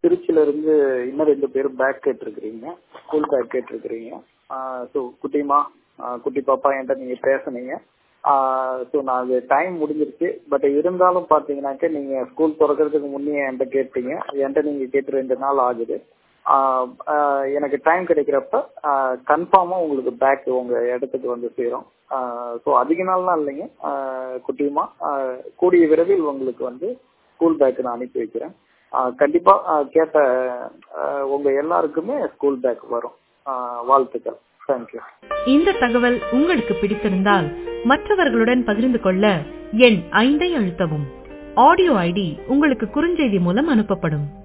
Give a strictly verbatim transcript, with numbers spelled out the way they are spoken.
திருச்சியில இருந்து இன்னும் ரெண்டு பேரும் பேக் கேட்டிருக்கிறீங்க, ஸ்கூல் பேக் கேட்டிருக்கிறீங்க. ஸோ குட்டிமா, குட்டி பாப்பா என்கிட்ட நீங்க பேசுனீங்க. ஸோ நான் அது டைம் முடிஞ்சிருச்சு. பட் இருந்தாலும் பார்த்தீங்கன்னாக்க நீங்க ஸ்கூல் திறக்கிறதுக்கு முன்னே என்கிட்ட கேட்டீங்க. என்கிட்ட நீங்க கேட்டு ரெண்டு நாள் ஆகுது. எனக்கு டைம் கிடைக்கிறப்ப கன்ஃபார்மா உங்களுக்கு பேக் உங்க இடத்துக்கு வந்து சேரும். ஸோ அதிக நாள்லாம் இல்லைங்க குட்டியுமா, கூடிய விரைவில் உங்களுக்கு வந்து ஸ்கூல் பேக் நான் அனுப்பி வைக்கிறேன். கண்டிப்பா கேட்ட உங்க எல்லாருக்குமே ஸ்கூல் பேக் வரும். வாழ்த்துக்கள். தேங்க்யூ. இந்த தகவல் உங்களுக்கு பிடித்திருந்தால் மற்றவர்களுடன் பகிர்ந்து கொள்ள எண் ஐந்தை அழுத்தவும். ஆடியோ ஐடி உங்களுக்கு குறுஞ்செய்தி மூலம் அனுப்பப்படும்.